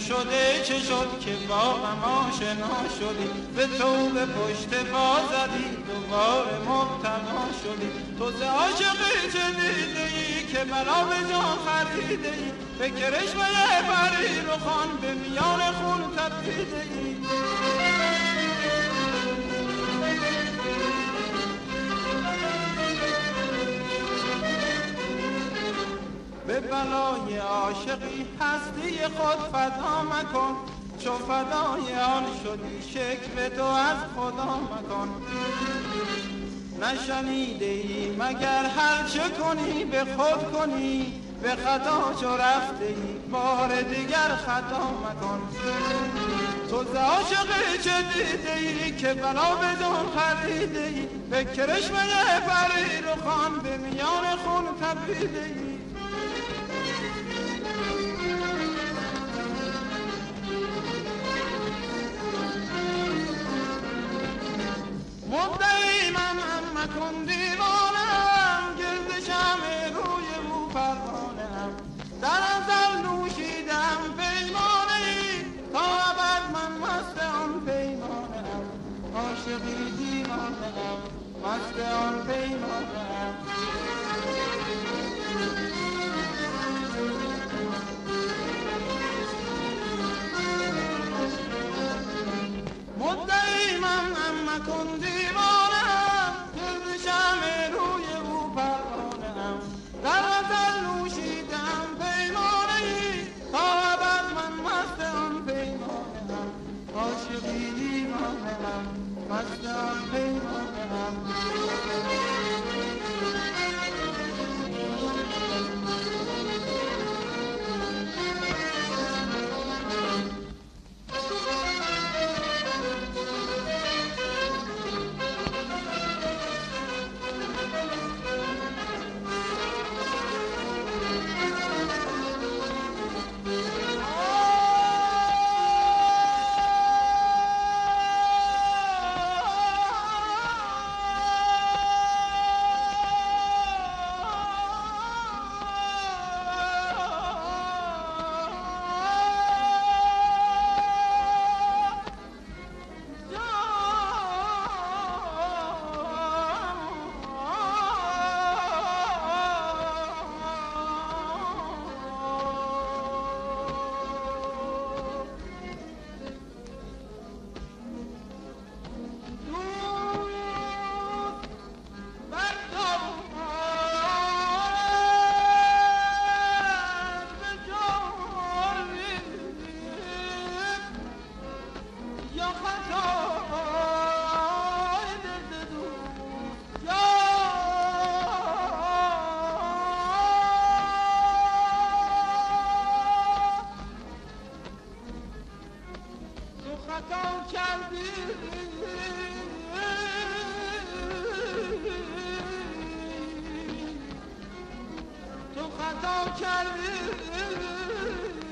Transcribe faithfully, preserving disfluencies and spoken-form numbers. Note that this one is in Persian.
شده چه شد که با غم آشنا شدی، به تو به پشت پا زدی دوباره مبتلا شدی. تو ز عاشقی چه دیده ای که بلا به جان خریده ای، به کرشمه پری رخان به میان خون تپیده ای. به بلای عاشقی هستی خود فدا مکن، چو فدای آن شدی شکوه تو از خدا مکن. نشنیده ای مگر هر چه کنی به خود کنی، به خطا چو رفته ای بار دیگر خطا مکن. تو ز عاشقی چه دیده ای که بلا به جان خریده ای، به کرشمه پری رخان به میان خون تپیده ای. مدعی من هم مکن دیوانم، گرد شمع روی او پروانم. در ازل نوشیدم پیمانه ای، تا ابد من مست آن پیمانم. عاشقی دیوانم، مست آن پیمانم. مدعی من هم مکن دیوانم، گرد شمع روی او پروانم. در ازل نوشیدم پیمانه ای، تا ابد من مست آن پیمانم. عاشقی دیوانم، مست آن پیمانم. تو خطا کردی